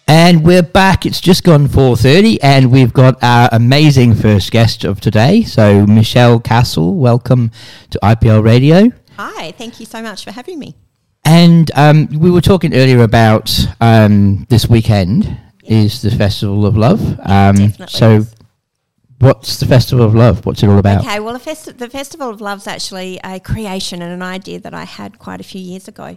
And we're back. It's just gone 4:30, and we've got our amazing first guest of today. So Michelle Castle, welcome to IPL Radio. Hi, thank you so much for having me. And we were talking earlier about this weekend is the Festival of Love. Definitely. So what's the Festival of Love? What's it all about? Okay, well, the Festival of Love's actually a creation and an idea that I had quite a few years ago.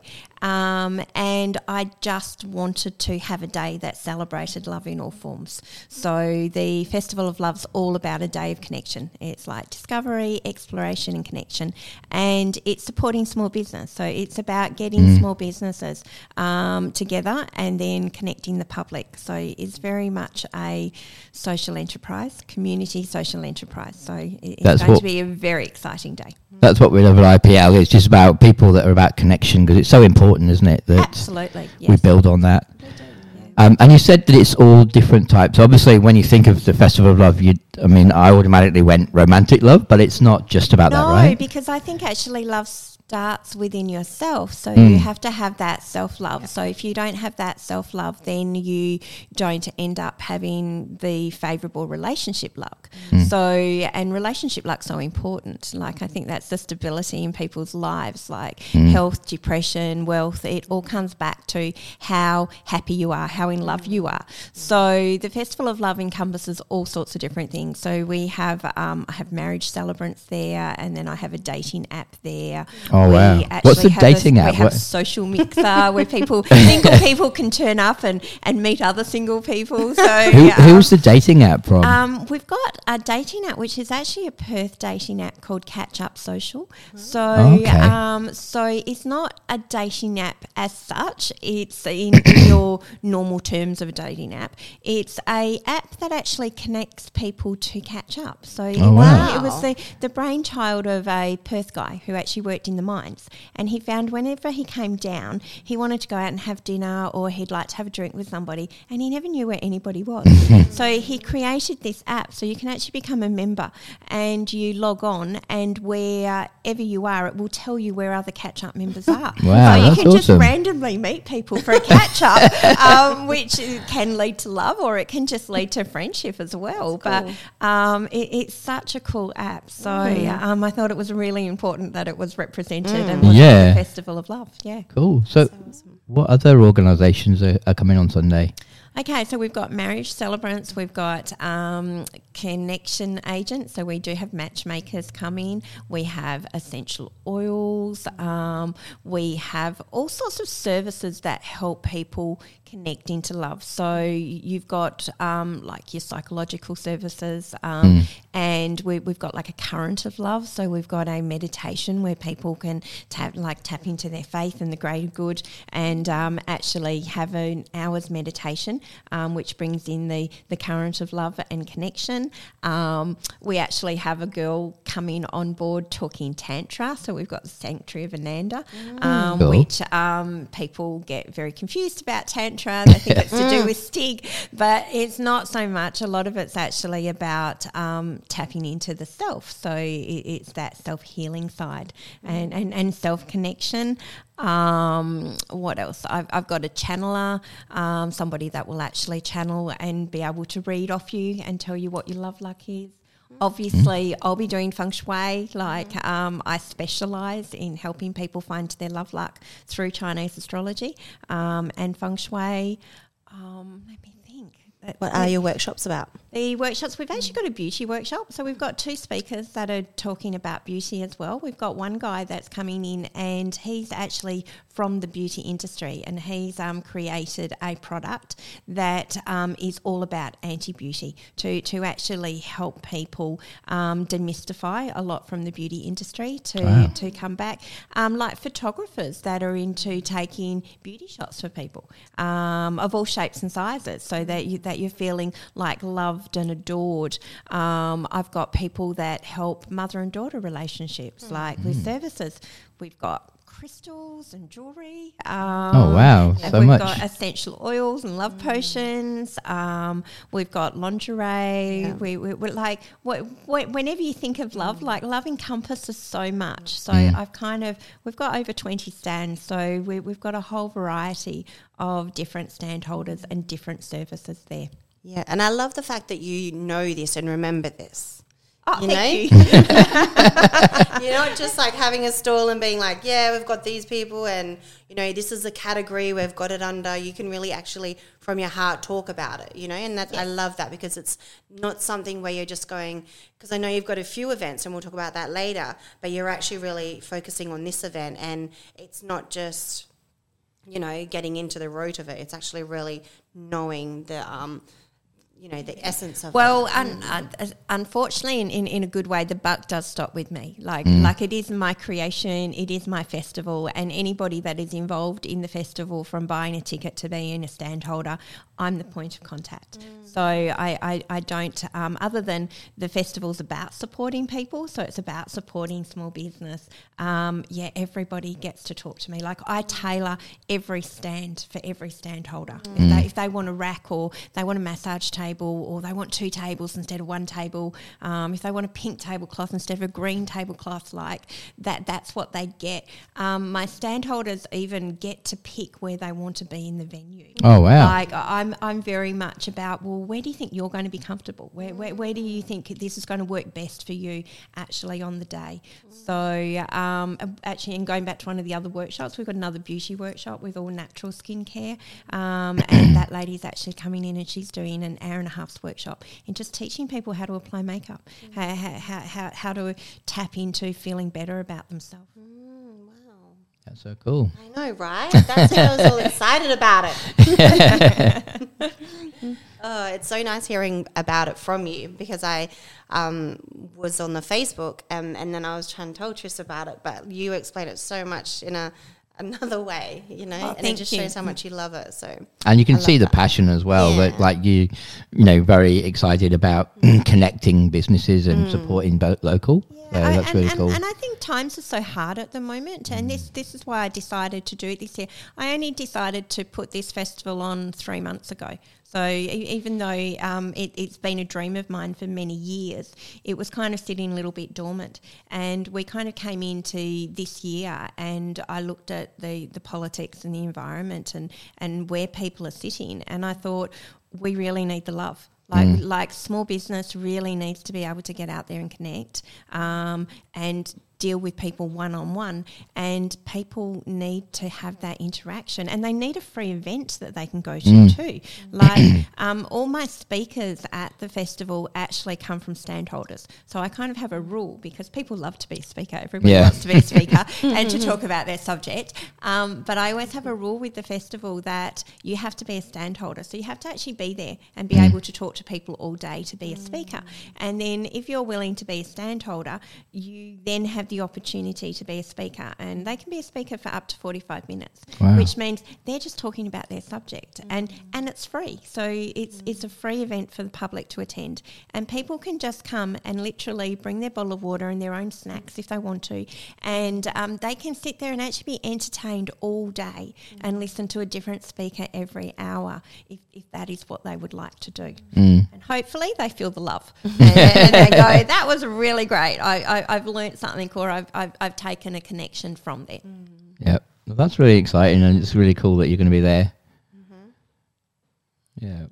And I just wanted to have a day that celebrated love in all forms. So the Festival of Love's all about a day of connection. It's like discovery, exploration and connection. And it's supporting small business. So it's about getting small businesses together and then connecting the public. So it's very much a social enterprise, community social enterprise. So it's going to be a very exciting day. That's what we love at IPL. It's just about people that are about connection, because it's so important, isn't it? That absolutely, yes. We build on that. We do, yeah. And you said that it's all different types. Obviously, when you think of the Festival of Love, I automatically went romantic love, but it's not just about that, right? No, because I think actually love starts within yourself. So you have to have that self-love. So if you don't have that self-love, then you don't end up having the favourable relationship luck. So, and relationship luck's so important. Like, I think that's the stability in people's lives, like health, depression, wealth. It all comes back to how happy you are, how in love you are. So the Festival of Love encompasses all sorts of different things. So we have, I have marriage celebrants there, and then I have a dating app there. Oh, wow. What's the dating app? We have social mixer where single people can turn up and meet other single people. So who's the dating app from? We've got a dating app, which is actually a Perth dating app called Catch Up Social. So, so it's not a dating app as such. It's in your normal terms of a dating app. It's a app that actually connects people to catch up. So it was the brainchild of a Perth guy who actually worked in the mines, and he found whenever he came down, he wanted to go out and have dinner, or he'd like to have a drink with somebody, and he never knew where anybody was. So he created this app, so you can actually become a member, and you log on, and wherever you are, it will tell you where other catch-up members are. Wow, so you that's can awesome. just randomly meet people for a catch-up, which can lead to love, or it can just lead to friendship as well. Cool. But it's such a cool app. So I thought it was really important that it was represented and was the Festival of Love. Yeah. Cool. So what other organisations are coming on Sunday? Okay, so we've got marriage celebrants, we've got connection agents, so we do have matchmakers coming, we have essential oils, we have all sorts of services that help people connect into love. So you've got like your psychological services, and we've got like a current of love. So we've got a meditation where people can tap into their faith and the greater good, and actually have an hour's meditation, which brings in the current of love and connection. We actually have a girl coming on board talking Tantra. So we've got the Sanctuary of Ananda, cool. which people get very confused about Tantra. They think it's to do with Stig, but it's not so much. A lot of it's actually about tapping into the self. So it's that self-healing side and self-connection. What else? I've got a channeler, somebody that will actually channel and be able to read off you and tell you what your love luck is. Obviously, I'll be doing feng shui. I specialise in helping people find their love luck through Chinese astrology and feng shui. Let me think. What are your workshops about? The workshops, we've actually got a beauty workshop. So we've got 2 speakers that are talking about beauty as well. We've got one guy that's coming in, and he's actually from the beauty industry, and he's created a product that is all about anti-beauty to actually help people demystify a lot from the beauty industry to come back. Like photographers that are into taking beauty shots for people of all shapes and sizes, so that you're feeling like loved and adored. I've got people that help mother and daughter relationships, like with services. We've got crystals and jewellery. Oh, wow, so we've much. got essential oils and love potions. We've got lingerie. Yeah. We're like, whenever you think of love, like love encompasses so much. So we've got over 20 stands. So we've got a whole variety of different stand holders and different services there. Yeah, and I love the fact that you know this and remember this. Oh, You thank know? you. You're not just like having a stall and being like, yeah, we've got these people and, you know, this is a category we've got it under. You can really actually from your heart talk about it, you know, and that's, I love that because it's not something where you're just going, because I know you've got a few events and we'll talk about that later, but you're actually really focusing on this event and it's not just, you know, getting into the root of it. It's actually really knowing the you know, the essence of Well, it. unfortunately, in a good way, the buck does stop with me. Like it is my creation, it is my festival, and anybody that is involved in the festival, from buying a ticket to being a stand holder, I'm the point of contact. So I don't, other than the festival's about supporting people, so it's about supporting small business. Everybody gets to talk to me. Like I tailor every stand for every stand holder. If they want a rack or they want a massage table or they want 2 tables instead of 1 table, if they want a pink tablecloth instead of a green tablecloth, like that's what they get. My stand holders even get to pick where they want to be in the venue. Oh, wow. Like I'm very much about, well, where do you think you're going to be comfortable? Where do you think this is going to work best for you actually on the day? So actually, and going back to one of the other workshops, we've got another beauty workshop with all natural skincare, and that lady's actually coming in and she's doing an hour and a half's workshop and just teaching people how to apply makeup, how to tap into feeling better about themselves. Wow. That's so cool. I know, right? That's why I was all excited about it. Oh, it's so nice hearing about it from you because I was on the Facebook and then I was trying to tell Tris about it, but you explained it so much in another way, you know, and it just shows how much you love it. So, and you can see the that. passion as well, that like you know, very excited about connecting businesses and supporting both local. So that's really cool. And I think times are so hard at the moment, and this is why I decided to do it this year. I only decided to put this festival on 3 months ago. So even though it's been a dream of mine for many years, it was kind of sitting a little bit dormant. And we kind of came into this year and I looked at the politics and the environment and where people are sitting, and I thought we really need the love. Like small business really needs to be able to get out there and connect and deal with people one-on-one, and people need to have that interaction, and they need a free event that they can go to too. Like all my speakers at the festival actually come from stand holders, so I kind of have a rule because people love to be a speaker. Everybody wants to be a speaker and to talk about their subject, but I always have a rule with the festival that you have to be a stand holder, so you have to actually be there and be able to talk to people all day to be a speaker. And then if you're willing to be a stand holder, you then have the opportunity to be a speaker, and they can be a speaker for up to 45 minutes, which means they're just talking about their subject, and it's free. So it's a free event for the public to attend, and people can just come and literally bring their bottle of water and their own snacks if they want to, and they can sit there and actually be entertained all day and listen to a different speaker every hour if that is what they would like to do. And hopefully they feel the love and they go, that was really great. I've learnt something, or I've taken a connection from there. Yep. Well, that's really exciting, and it's really cool that you're going to be there. Yeah.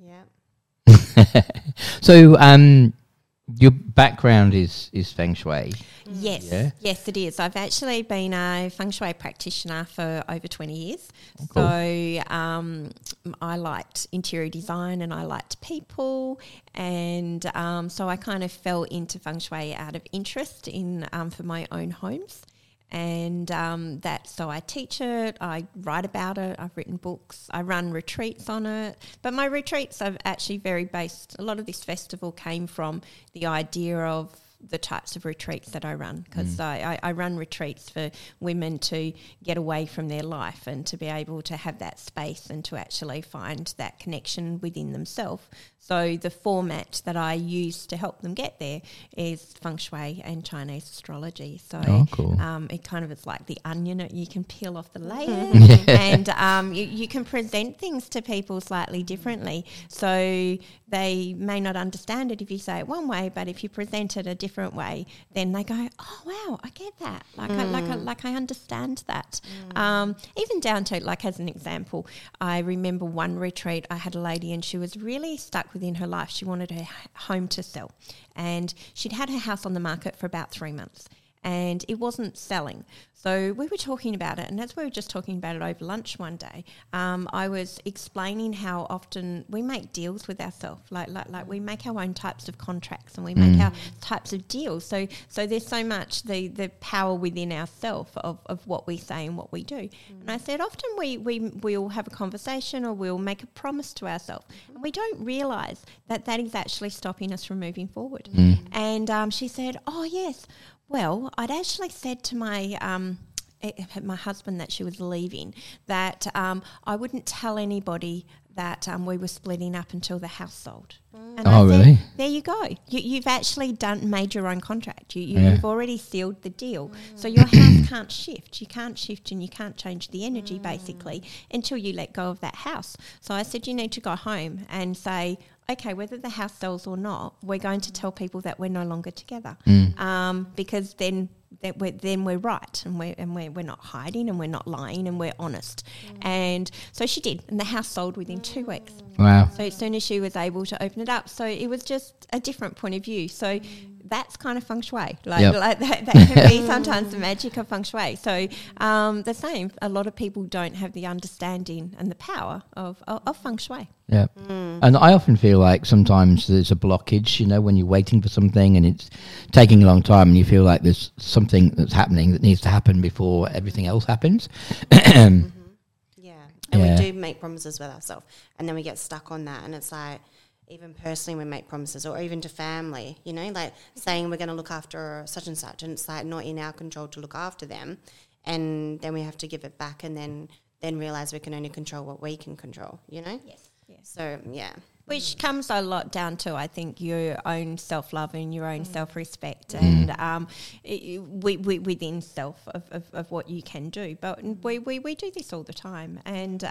So your background is Feng Shui. Yes, yes, it is. I've actually been a Feng Shui practitioner for over 20 years. Cool. So I liked interior design and I liked people, and so I kind of fell into Feng Shui out of interest in for my own homes. And so I teach it, I write about it, I've written books, I run retreats on it. But my retreats are actually very based, a lot of this festival came from the idea of the types of retreats that I run, because I run retreats for women to get away from their life and to be able to have that space and to actually find that connection within themselves. So the format that I use to help them get there is feng shui and Chinese astrology. So cool. It kind of is like the onion. You can peel off the layers and you can present things to people slightly differently. So they may not understand it if you say it one way, but if you present it a different way, then they go, oh, wow, I get that. Like I understand that. Even down to, like, as an example, I remember one retreat, I had a lady and she was really stuck within her life. She wanted her home to sell, and she'd had her house on the market for about 3 months and it wasn't selling. So we were talking about it, and as we were just talking about it over lunch one day, I was explaining how often we make deals with ourselves, like we make our own types of contracts and we make our types of deals. So there's so much the power within ourselves of what we say and what we do. And I said often we'll have a conversation or we'll make a promise to ourselves, and we don't realise that is actually stopping us from moving forward. And she said, oh yes, well, I'd actually said to my husband that she was leaving that I wouldn't tell anybody that we were splitting up until the house sold. And I said, really? There you go. You've actually made your own contract. You've already sealed the deal. So your house can't shift. You can't shift and you can't change the energy basically until you let go of that house. So I said you need to go home and say, okay, whether the house sells or not, we're going to tell people that we're no longer together, because then we're right and we're not hiding and we're not lying and we're honest. And so she did, and the house sold within 2 weeks. Wow. So as soon as she was able to open it up, so it was just a different point of view. So that's kind of feng shui. Like that can be sometimes the magic of feng shui. So the same, a lot of people don't have the understanding and the power of feng shui. Yeah. And I often feel like sometimes there's a blockage, you know, when you're waiting for something and it's taking a long time and you feel like there's something that's happening that needs to happen before everything else happens. And we do make promises with ourselves, and then we get stuck on that, and it's like, even personally we make promises, or even to family, you know, like saying we're going to look after such and such, and it's like not in our control to look after them, and then we have to give it back, and then realize we can only control what we can control, you know. Yes. So which comes a lot down to, I think, your own self-love and your own self-respect and within self of what you can do. But we do this all the time, and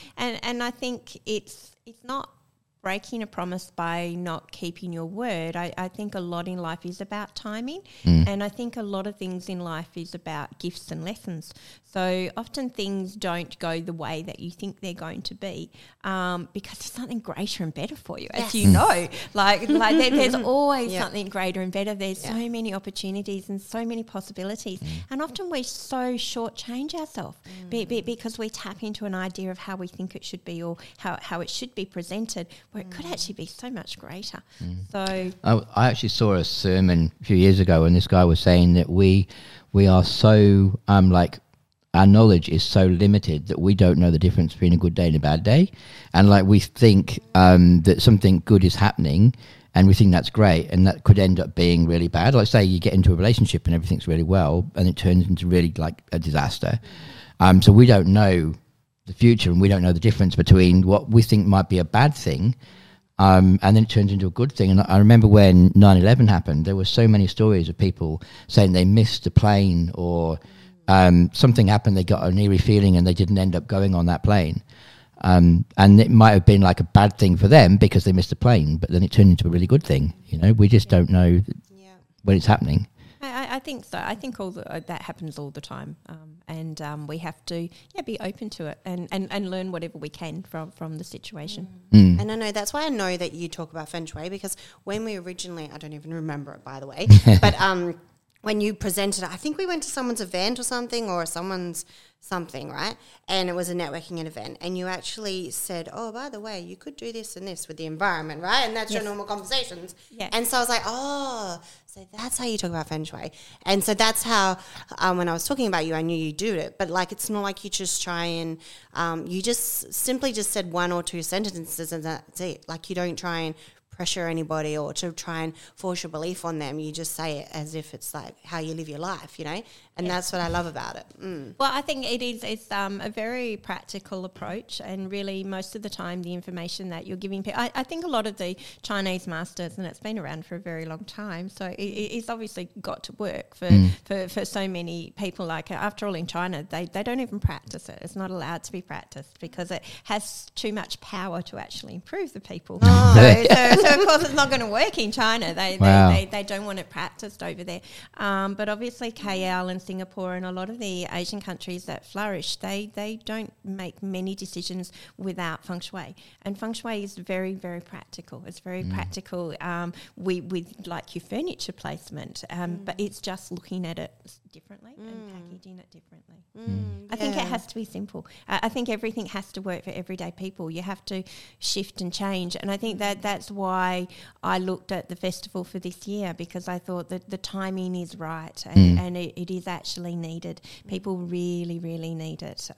I think it's not breaking a promise by not keeping your word. I think a lot in life is about timing, and I think a lot of things in life is about gifts and lessons. So often things don't go the way that you think they're going to be, because there's something greater and better for you, as you know. Like there's always something greater and better. There's so many opportunities and so many possibilities, and often we so shortchange ourselves because we tap into an idea of how we think it should be or how it should be presented, where it could actually be so much greater. So I actually saw a sermon a few years ago, and this guy was saying that we are so like, our knowledge is so limited that we don't know the difference between a good day and a bad day, and like we think that something good is happening, and we think that's great, and that could end up being really bad. Like say you get into a relationship and everything's really well, and it turns into really like a disaster. So we don't know the future, and we don't know the difference between what we think might be a bad thing, and then it turns into a good thing. And I remember when 9/11 happened, there were so many stories of people saying they missed a plane, or something happened, they got an eerie feeling and they didn't end up going on that plane. And it might have been like a bad thing for them because they missed a plane, but then it turned into a really good thing. You know, we just don't know when it's happening. I think so. I think that happens all the time, and we have to be open to it and learn whatever we can from the situation. And I know that's why I know that you talk about feng shui, because when we originally, I don't even remember it, by the way, but when you presented it, I think we went to someone's event or something, or someone's something, right? And it was a networking event, and you actually said, oh, by the way, you could do this and this with the environment, right? And that's your normal conversations. Yeah. And so I was like, oh, so that's how you talk about feng shui. And so that's how, when I was talking about you, I knew you do it. But like, it's not like you just try and, you just simply just said one or two sentences and that's it. Like, you don't try and pressure anybody or to try and force your belief on them. You just say it as if it's like how you live your life, you know, and that's what I love about it. Well, I think it's a very practical approach, and really most of the time the information that you're giving people, I think a lot of the Chinese masters, and it's been around for a very long time, so it's obviously got to work for so many people. Like, after all, in China, they don't even practice it. It's not allowed to be practiced because it has too much power to actually improve the people. So of course it's not going to work in China. They don't want it practiced over there. But obviously KL and Singapore and a lot of the Asian countries that flourish, they don't make many decisions without feng shui. And feng shui is very, very practical. It's very practical with like your furniture placement, but it's just looking at it differently and packaging it differently. I think it has to be simple. I think everything has to work for everyday people. You have to shift and change, and I think that's why I looked at the festival for this year, because I thought that the timing is right and it is actually needed. People really, really need it.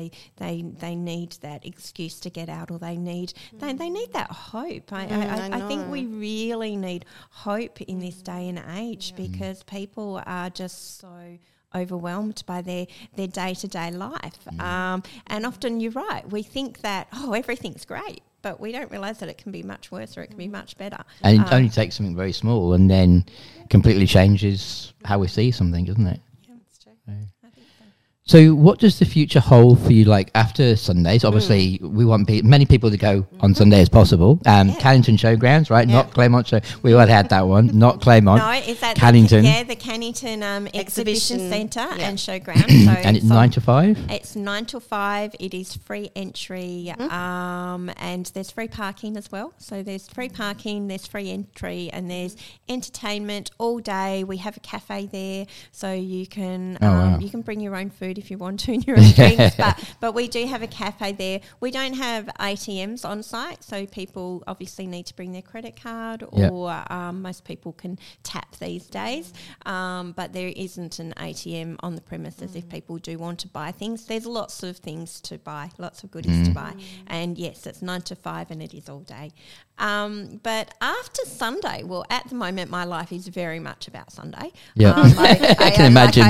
They need that excuse to get out, or they need that hope. I think we really need hope in this day and age because people are just so overwhelmed by their day-to-day life. And often you're right, we think that, everything's great, but we don't realise that it can be much worse or it can be much better. And it only takes something very small and then completely changes how we see something, doesn't it? Yeah, that's true. I think so what does the future hold for you, like after Sundays? Obviously, we want many people to go on Sunday as possible. Cannington Showgrounds, right? Not Claremont Show. We already had that one. Not Claremont. No, it's at Cannington. the Cannington Exhibition Centre and Showground. So and it's 9 to 5? It's 9 to 5. It is free entry, and there's free parking as well. So there's free parking, there's free entry, and there's entertainment all day. We have a cafe there, so you can you can bring your own food if you want to, and your own drinks. But we do have a cafe there. We don't have ATMs on site, so people obviously need to bring their credit card, or most people can tap these days. But there isn't an ATM on the premises if people do want to buy things. There's lots of things to buy, lots of goodies to buy. And yes, it's 9 to 5 and it is all day. But after Sunday, well, at the moment, my life is very much about Sunday. Yeah, I can imagine.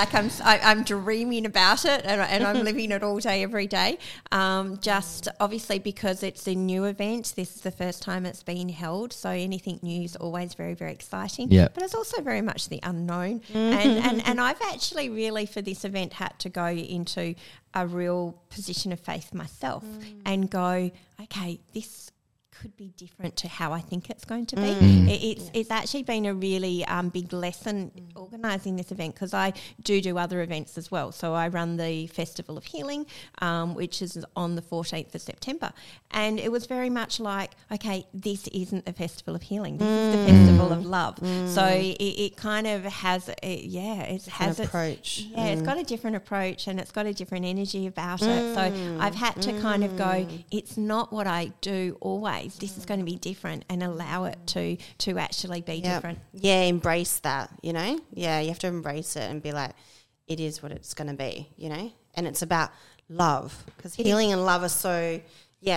I'm dreaming about it, and I'm living it all day, every day. Just obviously because it's a new event. This is the first time it's been held, so anything new is always very, very exciting. Yeah. But it's also very much the unknown. And I've actually really for this event had to go into a real position of faith myself and go, okay, this could be different to how I think it's going to be. It's actually been a really big lesson organising this event, because I do other events as well. So I run the Festival of Healing, which is on the 14th of September. And it was very much like, okay, this isn't the Festival of Healing. This is the Festival of Love. So it kind of has, it has its approach. Yeah, it's got a different approach and it's got a different energy about it. So I've had to kind of go, it's not what I do always. This is going to be different, and allow it to actually be different. Yeah, embrace that, you know? Yeah, you have to embrace it and be like, it is what it's going to be, you know? And it's about love, because healing and love are so, They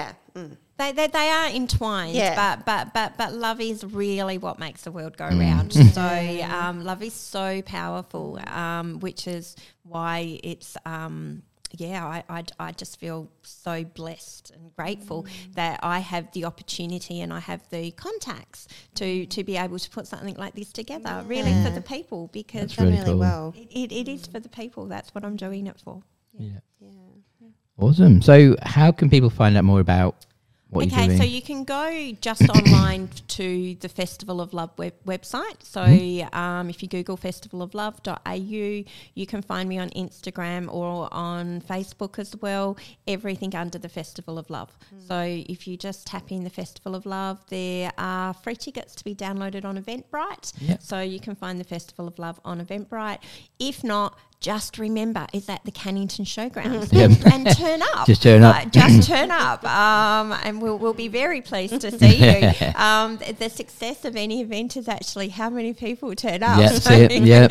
are entwined, but love is really what makes the world go round. So love is so powerful, which is why it's I just feel so blessed and grateful that I have the opportunity and I have the contacts to be able to put something like this together, really for the people, because That's really cool. well. It is for the people. That's what I'm doing it for. Yeah. Awesome. So how can people find out more about what you're doing? So you can go just online to the Festival of Love website. So if you Google festivaloflove.au, you can find me on Instagram or on Facebook as well, everything under the Festival of Love. So if you just tap in the Festival of Love, there are free tickets to be downloaded on Eventbrite. Yep. So you can find the Festival of Love on Eventbrite. If not, just remember, it's at the Cannington Showgrounds and turn up. Just turn up. Just turn up. And and we'll be very pleased to see you. The success of any event is actually how many people turn up. Yeah, that's it. Yep.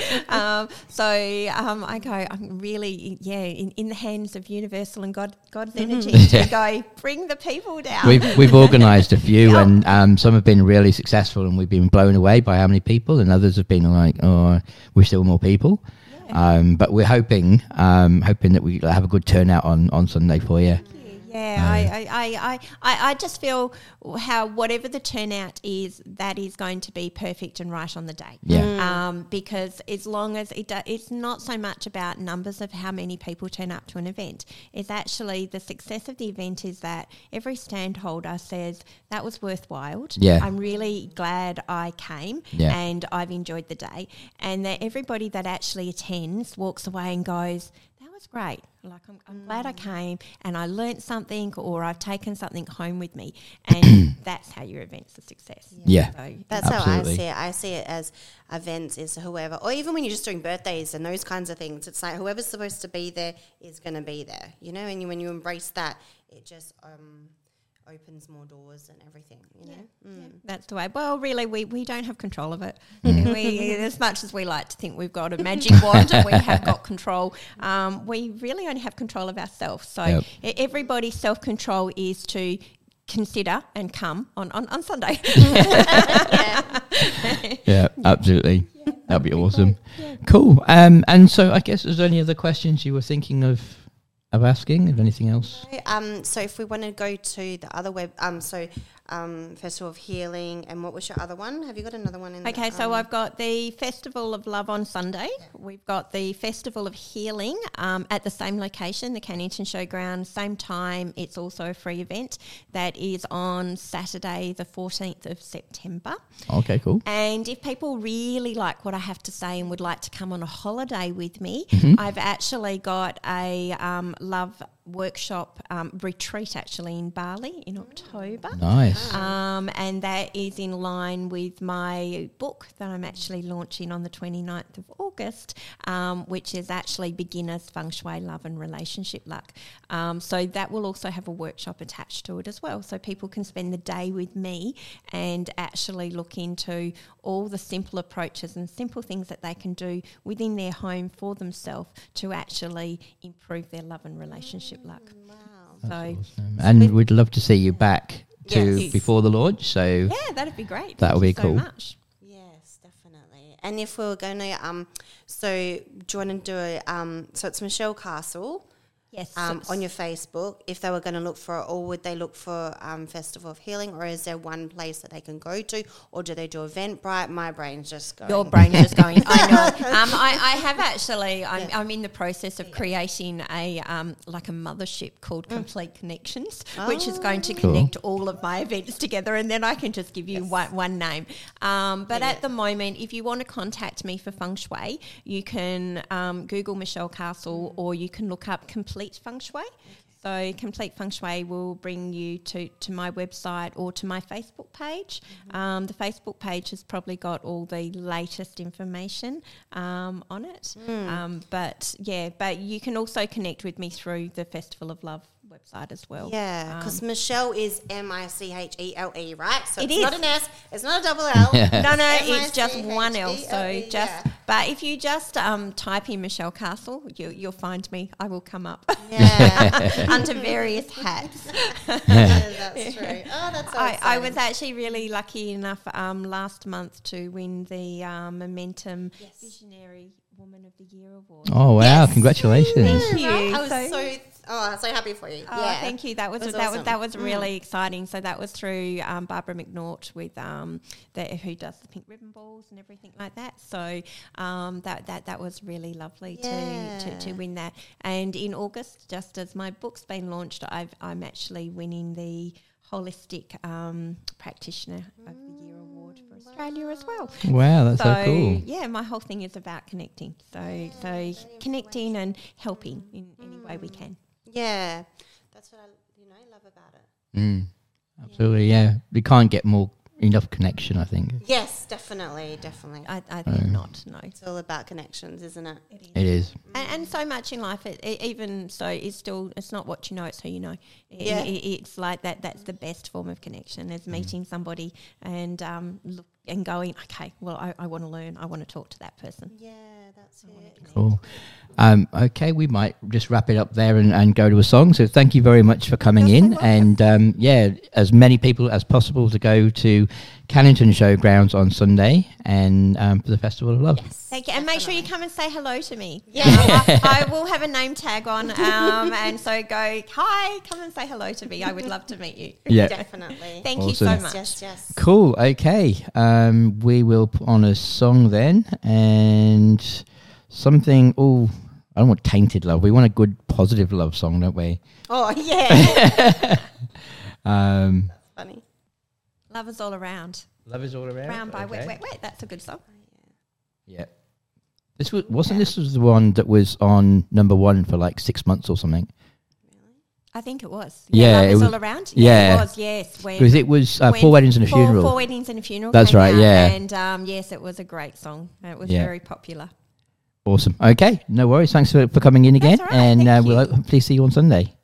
I go, I'm really, in the hands of Universal and God's energy to go, bring the people down. We've organised a few, and some have been really successful, and we've been blown away by how many people, and others have been like, oh, wish there were more people. But we're hoping that we have a good turnout on Sunday for you. Yeah, I just feel how whatever the turnout is, that is going to be perfect and right on the day. Yeah. Because as long as it's not so much about numbers of how many people turn up to an event. It's actually the success of the event is that every stand holder says that was worthwhile. Yeah. I'm really glad I came and I've enjoyed the day. And that everybody that actually attends walks away and goes, that was great. Like, I'm glad I came and I learnt something, or I've taken something home with me. And that's how your event's a success. Yeah. So, that's absolutely. how I see it. I see it as events is whoever, or even when you're just doing birthdays and those kinds of things, it's like whoever's supposed to be there is going to be there, you know, and when you embrace that, it just opens more doors and everything, you know. Yeah, that's the way. Well, really, we don't have control of it. We, as much as we like to think we've got a magic wand and we have got control, we really only have control of ourselves. So everybody's self-control is to consider and come on Sunday. Yeah, absolutely. That'd be awesome. Cool. And so I guess, is there any other questions you were thinking of asking, if anything else? So if we want to go to the other Festival of Healing, and what was your other one? Have you got another one in Okay, so I've got the Festival of Love on Sunday. We've got the Festival of Healing at the same location, the Cannington Showground, same time. It's also a free event that is on Saturday the 14th of September. Okay, cool. And if people really like what I have to say and would like to come on a holiday with me, I've actually got a love workshop retreat actually in Bali in October. Nice. And that is in line with my book that I'm actually launching on the 29th of August, which is actually Beginner's Feng Shui Love and Relationship Luck. So that will also have a workshop attached to it as well. So people can spend the day with me and actually look into all the simple approaches and simple things that they can do within their home for themselves to actually improve their love and relationship luck. Wow. So, awesome. And we'd love to see you back before the launch. So yeah, that'd be great. That would be cool. So much. Yes, definitely. And if we were going to, so do you want to do a, so it's Michelle Castle. Yes. On your Facebook, if they were going to look for it, or would they look for Festival of Healing, or is there one place that they can go to, or do they do Eventbrite? My brain's just going. Your brain is just going. I know. I have actually. I'm in the process of creating a like a mothership called Complete Connections, which is going to connect all of my events together, and then I can just give you one name. But at the moment, if you want to contact me for Feng Shui, you can Google Michelle Castle, or you can look up Complete Feng Shui. So Complete Feng Shui will bring you to my website or to my Facebook page. The Facebook page has probably got all the latest information on it. But you can also connect with me through the Festival of Love website as well. Yeah, because Michelle is Michele, right? So it it's is. not an S, it's not a double L. No, it's just one L. So yeah. but if you just type in Michelle Castle, you'll find me. I will come up. Yeah. Under various hats. Yeah, that's true. Oh, that's so exciting. I was actually really lucky enough last month to win the Momentum Visionary Woman of the Year award. Oh wow! Yes. Congratulations! Thank you. I was so happy for you. Oh, yeah. thank you. That was really exciting. So that was through Barbara McNaught with who does the pink ribbon balls and everything like that. So that was really lovely to win that. And in August, just as my book's been launched, I'm actually winning the Holistic Practitioner of the Year award for Australia as well. Wow, that's so cool. Yeah, my whole thing is about connecting. So connecting and helping in any way we can. Yeah, that's what I love about it. Absolutely, yeah. We can't get more enough connection, I think. Yes, definitely. I think not. No, It's all about connections, isn't it? It is. and so much in life. Even so, it's not what you know; it's who you know. Yeah. It's like that. That's the best form of connection: is meeting somebody and look and going, okay, well, I want to learn. I want to talk to that person. Yeah, that's it. Cool. Okay, we might just wrap it up there and go to a song. So thank you very much for coming in. And as many people as possible to go to Cannington Showgrounds on Sunday and for the Festival of Love. Yes. Thank you, and make sure you come and say hello to me. Yeah. I will have a name tag on, and so go, hi, come and say hello to me. I would love to meet you. Yeah. Definitely. Thank you so Awesome. much. Yes. Cool. Okay. We will put on a song then and something. Oh, I don't want tainted love. We want a good positive love song, don't we? Oh, yeah. Um, Funny. Love is all around. love is all around. Round by Wet Wet Wet. That's a good song. Yeah. This was the one that was on number 1 for like 6 months or something. I think it was. Yeah, Love it is was- all around. yeah. It was. Yes, Because it was when 4 weddings and a funeral. Four weddings and a funeral. That's came right, out, yeah. And yes, it was a great song. It was Yeah. very popular. Awesome. Okay, no worries. Thanks for coming in again, That's all right, and thank we'll you. hopefully see you on Sunday.